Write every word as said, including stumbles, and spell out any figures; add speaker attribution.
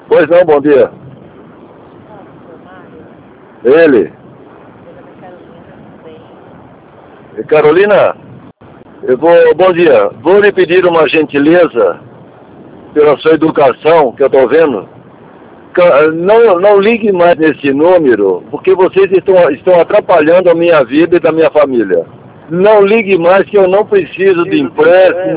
Speaker 1: Pois não, bom dia. Ele. Carolina, eu vou, bom dia. Vou lhe pedir uma gentileza pela sua educação, que eu estou vendo. Não, não ligue mais nesse número, porque vocês estão, estão atrapalhando a minha vida e da minha família. Não ligue mais, que eu não preciso de empréstimo.